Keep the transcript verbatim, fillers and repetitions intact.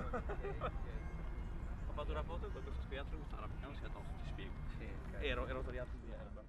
Ho fatto una foto con questo scoiattolo in Sara, perché non si è addosso, ti spiego. Sì, okay. Ero, ero sbagliato di erba.